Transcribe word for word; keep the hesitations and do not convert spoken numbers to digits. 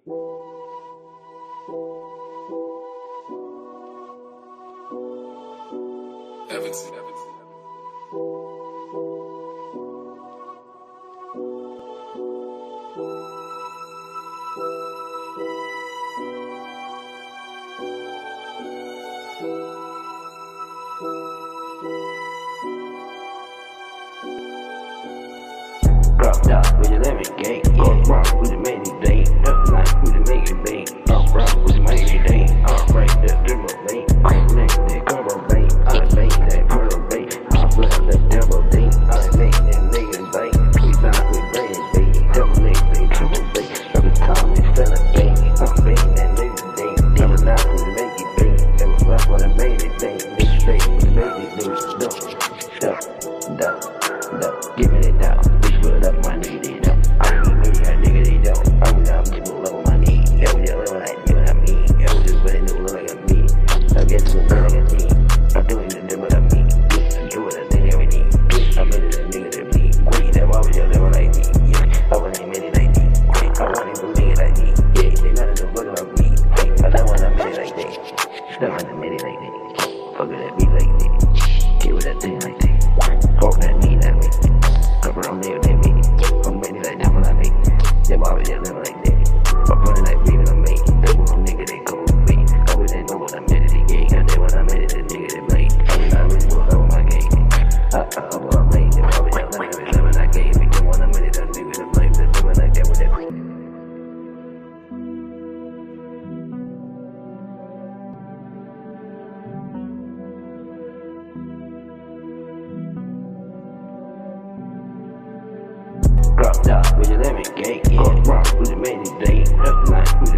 Everton, Everton. Dropped out with your lemon cake, yeah. Rock with the many day, up night with the make it bang. Up rock with the many day, alright, that dribble bang. Next that cover bang, I bang that pearl bang. I bless that devil bang, I make that nigga bang. We not with bang bang, double nigga bang, triple bang. Every time it's fella bang, I'm bang that nigga bang. Never not with the make it bang, never rock with the made it bang. This day with the made it bang, duck, duck, duck, duck, give me that down. Put up my nigga, they don't. I mean, me, that nigga, they don't. I'm not people level my knee. Yeah, we just level like you and me. Yeah, we just put it look like a me. I get to the like a me. I'm doing the devil like me. I do what I think every day. I'm better than nigga than me. Quick, that why we just level like me. Yeah, I want to make it like me. I want to make it like me. Yeah, they not in the book of me. I don't want to make it like that. Don't want to make it like that. Fuck with that beat like that. Get with that thing like that. Fuck that me that way. Cover on there, that me. I'm ready like that when I make. Yeah, Bobby, yeah, never like that. I'm running like baby, I make. That little nigga, they come with me. I was that number, I made it, they gay. Got that when I made it, that nigga, they made. I mean, I really was over my game. I, I, I, well, I made it. Bobby, yeah, never, never, I gave it. That when I made it, that nigga, they made. That doing like that with that. Dropped out with your lemon cake, yeah. Rock with the many day, up night with